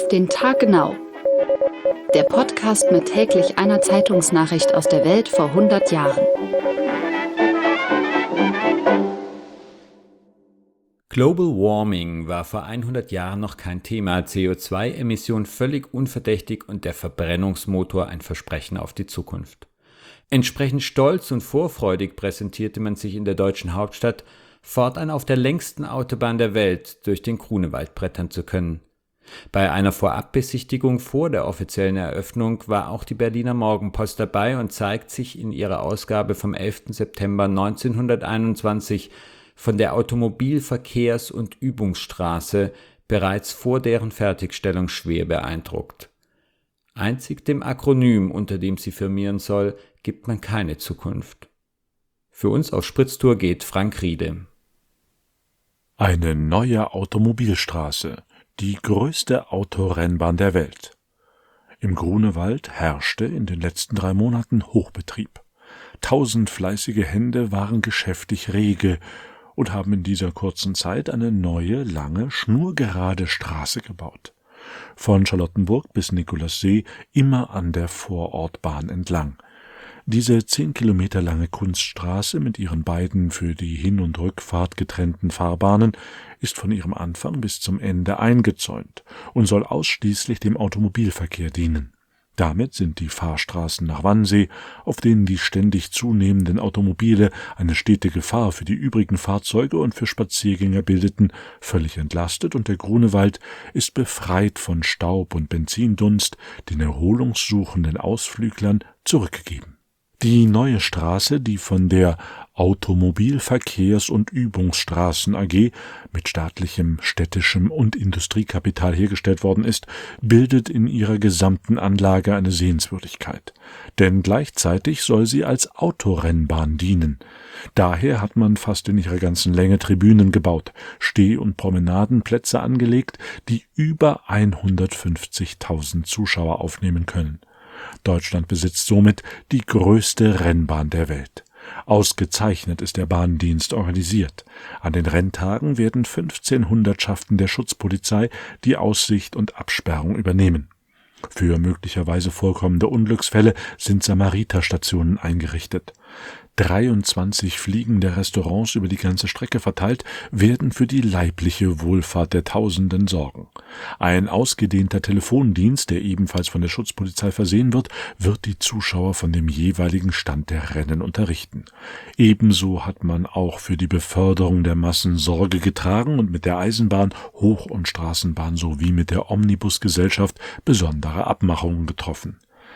auf den Tag genau. Der Podcast mit täglich einer Zeitungsnachricht aus der Welt vor 100 Jahren. Global Warming war vor 100 Jahren noch kein Thema, CO2-Emission völlig unverdächtig und der Verbrennungsmotor ein Versprechen auf die Zukunft. Entsprechend stolz und vorfreudig präsentierte man sich in der deutschen Hauptstadt, fortan auf der längsten Autobahn der Welt durch den Grunewald brettern zu können. Bei einer Vorabbesichtigung vor der offiziellen Eröffnung war auch die Berliner Morgenpost dabei und zeigt sich in ihrer Ausgabe vom 11. September 1921 von der Automobilverkehrs- und Übungsstraße bereits vor deren Fertigstellung schwer beeindruckt. Einzig dem Akronym, unter dem sie firmieren soll, gibt man keine Zukunft. Für uns auf Spritztour geht Frank Riede. Eine neue Automobilstraße, die größte Autorennbahn der Welt. Im Grunewald herrschte in den letzten 3 Monaten Hochbetrieb. 1000 fleißige Hände waren geschäftig rege und haben in dieser kurzen Zeit eine neue, lange, schnurgerade Straße gebaut. Von Charlottenburg bis Nikolassee immer an der Vorortbahn entlang. Diese 10 Kilometer lange Kunststraße mit ihren beiden für die Hin- und Rückfahrt getrennten Fahrbahnen ist von ihrem Anfang bis zum Ende eingezäunt und soll ausschließlich dem Automobilverkehr dienen. Damit sind die Fahrstraßen nach Wannsee, auf denen die ständig zunehmenden Automobile eine stete Gefahr für die übrigen Fahrzeuge und für Spaziergänger bildeten, völlig entlastet und der Grunewald ist befreit von Staub und Benzindunst den erholungssuchenden Ausflüglern zurückgegeben. Die neue Straße, die von der Automobilverkehrs- und Übungsstraßen AG mit staatlichem, städtischem und Industriekapital hergestellt worden ist, bildet in ihrer gesamten Anlage eine Sehenswürdigkeit. Denn gleichzeitig soll sie als Autorennbahn dienen. Daher hat man fast in ihrer ganzen Länge Tribünen gebaut, Steh- und Promenadenplätze angelegt, die über 150.000 Zuschauer aufnehmen können. Deutschland besitzt somit die größte Rennbahn der Welt. Ausgezeichnet ist der Bahndienst organisiert. An den Renntagen werden 15 Hundertschaften der Schutzpolizei die Aussicht und Absperrung übernehmen. Für möglicherweise vorkommende Unglücksfälle sind Samariterstationen eingerichtet. 23 fliegende Restaurants über die ganze Strecke verteilt werden für die leibliche Wohlfahrt der Tausenden sorgen. Ein ausgedehnter Telefondienst, der ebenfalls von der Schutzpolizei versehen wird die Zuschauer von dem jeweiligen Stand der Rennen unterrichten. Ebenso hat man auch für die Beförderung der Massen Sorge getragen und mit der Eisenbahn, Hoch- und Straßenbahn sowie mit der Omnibusgesellschaft besondere Abmachungen getroffen.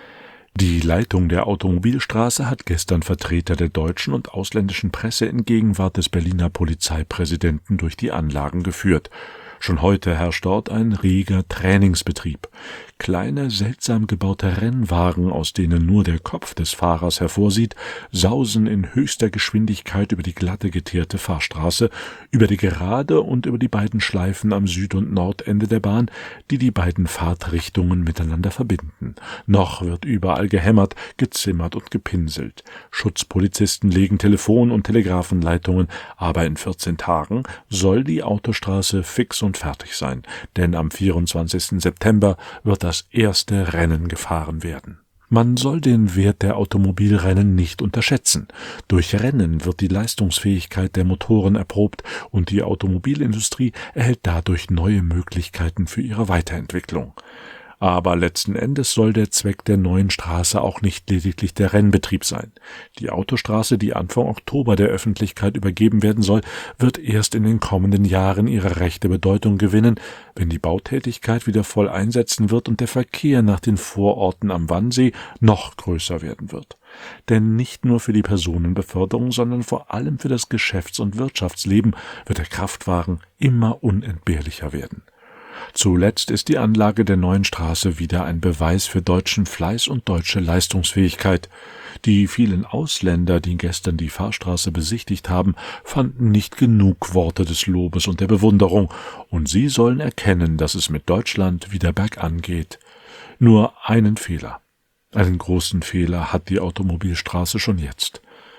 Die Leitung der Automobilstraße hat gestern Vertreter der deutschen und ausländischen Presse in Gegenwart des Berliner Polizeipräsidenten durch die Anlagen geführt. Schon heute herrscht dort ein reger Trainingsbetrieb. Kleine, seltsam gebaute Rennwagen, aus denen nur der Kopf des Fahrers hervorsieht, sausen in höchster Geschwindigkeit über die glatte, geteerte Fahrstraße, über die Gerade und über die beiden Schleifen am Süd- und Nordende der Bahn, die die beiden Fahrtrichtungen miteinander verbinden. Noch wird überall gehämmert, gezimmert und gepinselt. Schutzpolizisten legen Telefon- und Telegrafenleitungen, aber in 14 Tagen soll die Autostraße fix und fertig sein, denn am 24. September wird das erste Rennen gefahren werden. Man soll den Wert der Automobilrennen nicht unterschätzen. Durch Rennen wird die Leistungsfähigkeit der Motoren erprobt und die Automobilindustrie erhält dadurch neue Möglichkeiten für ihre Weiterentwicklung. Aber letzten Endes soll der Zweck der neuen Straße auch nicht lediglich der Rennbetrieb sein. Die Autostraße, die Anfang Oktober der Öffentlichkeit übergeben werden soll, wird erst in den kommenden Jahren ihre rechte Bedeutung gewinnen, wenn die Bautätigkeit wieder voll einsetzen wird und der Verkehr nach den Vororten am Wannsee noch größer werden wird. Denn nicht nur für die Personenbeförderung, sondern vor allem für das Geschäfts- und Wirtschaftsleben wird der Kraftwagen immer unentbehrlicher werden. Zuletzt ist die Anlage der neuen Straße wieder ein Beweis für deutschen Fleiß und deutsche Leistungsfähigkeit. Die vielen Ausländer, die gestern die Fahrstraße besichtigt haben, fanden nicht genug Worte des Lobes und der Bewunderung, und sie sollen erkennen, dass es mit Deutschland wieder bergan geht. Nur einen großen Fehler hat die Automobilstraße schon jetzt.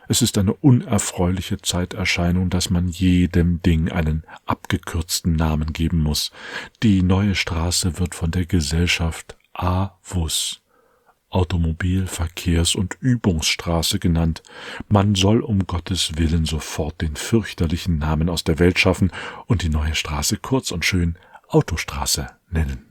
Es ist eine unerfreuliche Zeiterscheinung, dass man jedem Ding einen abgekürzten Namen geben muss. Die neue Straße wird von der Gesellschaft AWUS, Automobil-, Verkehrs- und Übungsstraße genannt. Man soll um Gottes Willen sofort den fürchterlichen Namen aus der Welt schaffen und die neue Straße kurz und schön Autostraße nennen.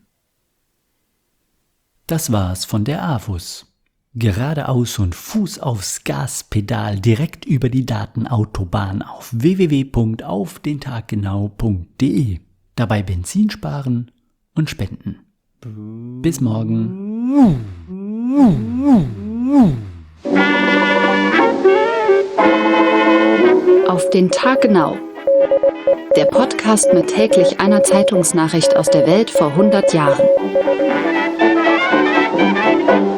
Das war's von der AWUS. Geradeaus und Fuß aufs Gaspedal direkt über die Datenautobahn auf www.aufdentaggenau.de. Dabei Benzin sparen und spenden. Bis morgen. Auf den Tag genau. Der Podcast mit täglich einer Zeitungsnachricht aus der Welt vor 100 Jahren.